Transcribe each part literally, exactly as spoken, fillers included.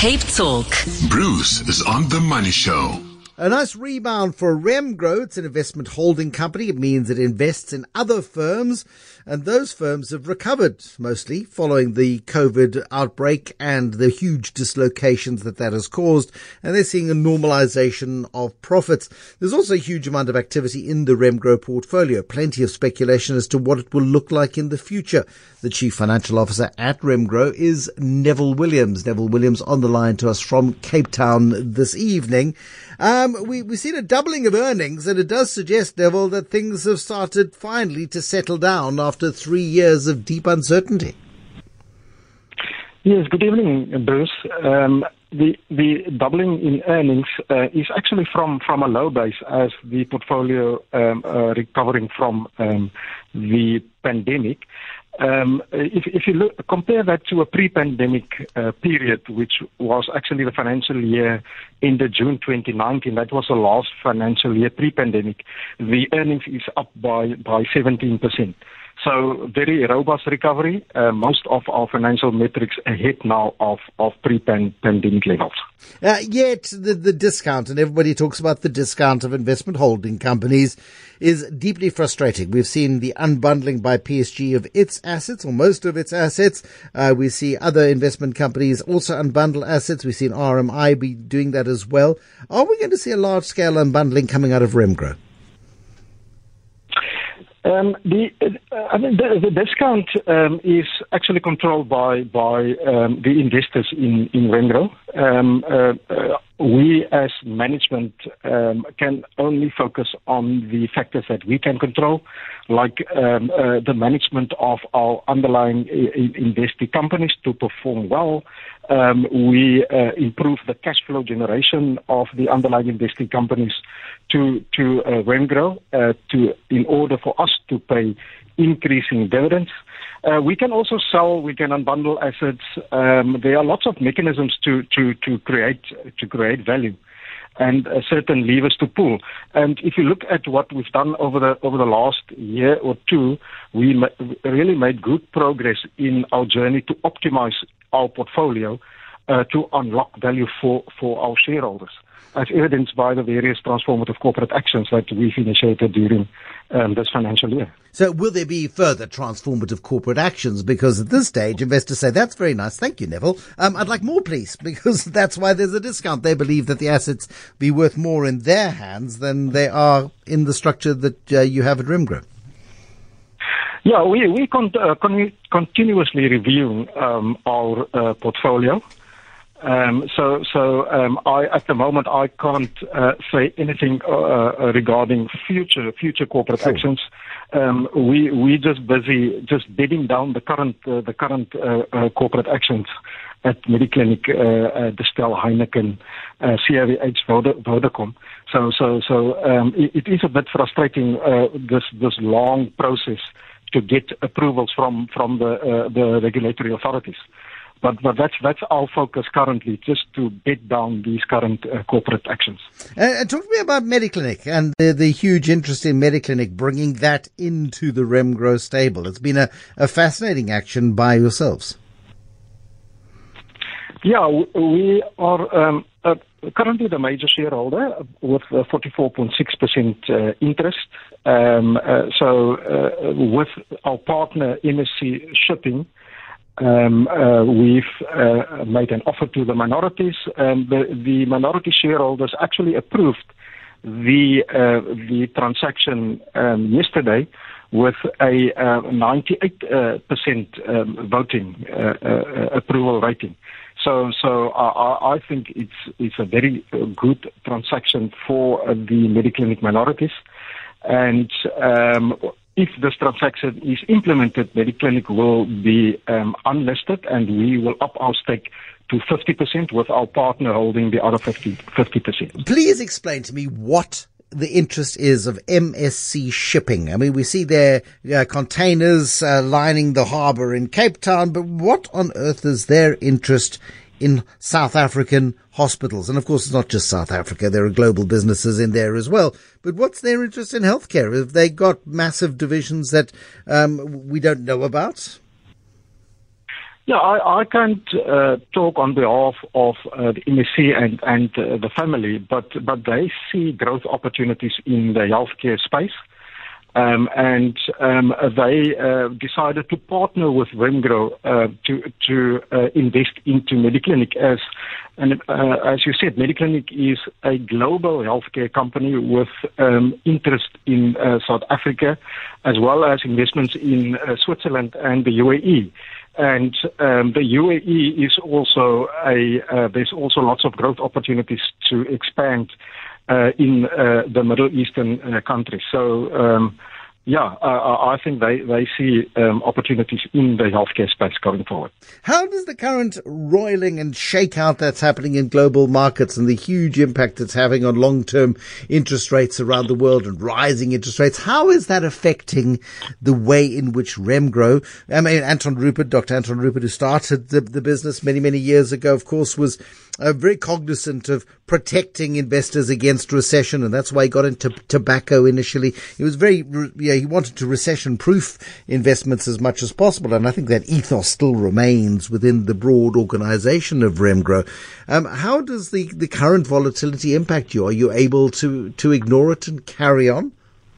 Cape Talk. Bruce is on the Money Show. A nice rebound for Remgro. It's an investment holding company. It means it invests in other firms, and those firms have recovered mostly following the COVID outbreak and the huge dislocations that that has caused, and they're seeing a normalization of profits. There's also a huge amount of activity in the Remgro portfolio, plenty of speculation as to what it will look like in the future. The Chief Financial Officer at Remgro is Neville Williams. Neville Williams on the line to us from Cape Town this evening. Um, we, we've seen a doubling of earnings, and it does suggest, Neville, that things have started finally to settle down after three years of deep uncertainty. Yes, good evening, Bruce. Um, the the doubling in earnings uh, is actually from, from a low base as the portfolio um, uh, recovering from um, the pandemic. Um, if, if you look, compare that to a pre-pandemic uh, period, which was actually the financial year ended June twenty nineteen, that was the last financial year pre-pandemic, the earnings is up by, by seventeen percent. So very robust recovery. Uh, most of our financial metrics ahead now of, of pre-pandemic levels. Uh, yet the, the discount, and everybody talks about the discount of investment holding companies, is deeply frustrating. We've seen the unbundling by P S G of its assets, or most of its assets. Uh, we see other investment companies also unbundle assets. We've seen R M I be doing that as well. Are we going to see a large-scale unbundling coming out of Remgro? Um, the, uh, I mean, the, the discount um, is actually controlled by by um, the investors in in Remgro. Um, uh, uh, we, as management, um, can only focus on the factors that we can control, like um, uh, the management of our underlying uh, invested companies to perform well. Um, we uh, improve the cash flow generation of the underlying investing companies to to uh, Remgro uh, to in order for us to pay increasing dividends. Uh, we can also sell, we can unbundle assets. Um, there are lots of mechanisms to, to, to create to create value, and uh, certain levers to pull. And if you look at what we've done over the over the last year or two, we ma- really made good progress in our journey to optimize our portfolio uh, to unlock value for, for our shareholders, as evidenced by the various transformative corporate actions that we've initiated during um, this financial year. So will there be further transformative corporate actions? Because at this stage, investors say, that's very nice. Thank you, Neville. Um, I'd like more, please, because that's why there's a discount. They believe that the assets be worth more in their hands than they are in the structure that uh, you have at Remgro. Yeah, we, we con- uh, con- continuously review um, our uh, portfolio. Um, so, so um, I, at the moment, I can't uh, say anything uh, regarding future future corporate sure. actions. Um, we we just busy just bedding down the current uh, the current uh, uh, corporate actions at Mediclinic, uh, uh, Distell, Heineken, uh, C R V H, Voda- Vodacom. So, so, so um, it, it is a bit frustrating uh, this this long process to get approvals from from the uh, the regulatory authorities. But, but that's that's our focus currently, just to bed down these current uh, corporate actions. Uh, talk to me about Mediclinic and the, the huge interest in Mediclinic, bringing that into the Remgro stable. It's been a, a fascinating action by yourselves. Yeah, we are um, uh, currently the major shareholder with uh, forty-four point six percent uh, interest. Um, uh, so uh, with our partner M S C Shipping, Um, uh, we've uh, made an offer to the minorities, and the, the minority shareholders actually approved the uh, the transaction um, yesterday with a uh, ninety-eight percent uh, um, voting uh, uh, approval rating. So, so I, I think it's it's a very good transaction for uh, the Mediclinic minorities, and um, if this transaction is implemented, Mediclinic will be um, unlisted, and we will up our stake to fifty percent, with our partner holding the other fifty percent. Please explain to me what the interest is of M S C Shipping. I mean, we see their uh, containers uh, lining the harbour in Cape Town, but what on earth is their interest in South African hospitals? And of course, it's not just South Africa. There are global businesses in there as well. But what's their interest in healthcare? Have they got massive divisions that um, we don't know about? Yeah, I, I can't uh, talk on behalf of uh, the M S C and, and uh, the family, but, but they see growth opportunities in the healthcare space. Um, and um, they uh, decided to partner with Remgro uh, to to uh, invest into Mediclinic. As and uh, as you said, Mediclinic is a global healthcare company with um, interest in uh, South Africa, as well as investments in uh, Switzerland and the U A E. And um, the U A E is also a uh, there's also lots of growth opportunities to expand Uh, in uh, the Middle Eastern uh, countries. So, um, yeah, uh, I think they, they see um, opportunities in the healthcare space going forward. How does the current roiling and shakeout that's happening in global markets and the huge impact it's having on long-term interest rates around the world and rising interest rates, how is that affecting the way in which Remgro, I mean, Anton Rupert, Doctor Anton Rupert, who started the, the business many, many years ago, of course, was uh, very cognizant of protecting investors against recession, and that's why he got into tobacco initially. He was very, yeah, he wanted to recession-proof investments as much as possible, and I think that ethos still remains within the broad organization of Remgro. Um, how does the, the current volatility impact you? Are you able to, to ignore it and carry on?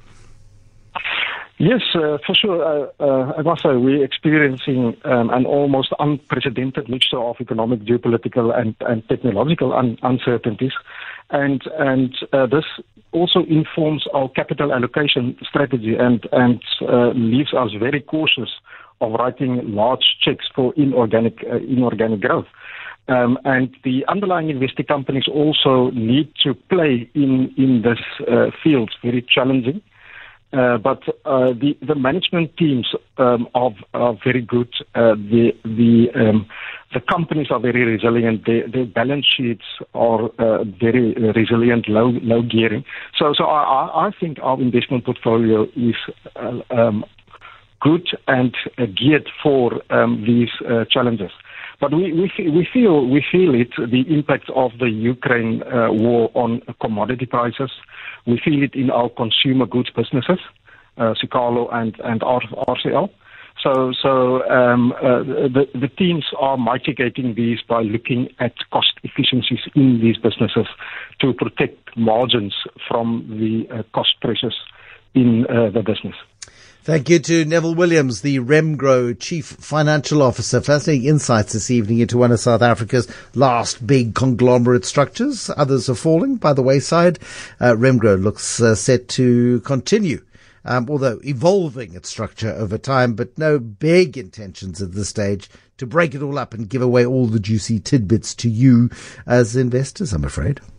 Yes, uh, for sure. Uh, uh, I must say we're experiencing um, an almost unprecedented mixture of economic, geopolitical, and, and technological un- uncertainties, and and uh, this also informs our capital allocation strategy and and uh, leaves us very cautious of writing large checks for inorganic uh, inorganic growth. Um, and the underlying investing companies also need to play in in this uh, field. Very challenging. Uh, but uh, the the management teams um, are, are very good. Uh, the the um, the companies are very resilient. Their, their balance sheets are uh, very resilient, low low gearing. So so I, I think our investment portfolio is uh, um, good and uh, geared for um, these uh, challenges. But we, we we feel we feel it, the impact of the Ukraine uh, war on commodity prices. We feel it in our consumer goods businesses, uh, Siqalo and and R C L. So so um, uh, the the teams are mitigating these by looking at cost efficiencies in these businesses to protect margins from the uh, cost pressures in uh, the business. Thank you to Neville Williams, the Remgro Chief Financial Officer. Fascinating insights this evening into one of South Africa's last big conglomerate structures. Others are falling by the wayside. Uh, Remgro looks uh, set to continue, um, although evolving its structure over time, but no big intentions at this stage to break it all up and give away all the juicy tidbits to you as investors, I'm afraid.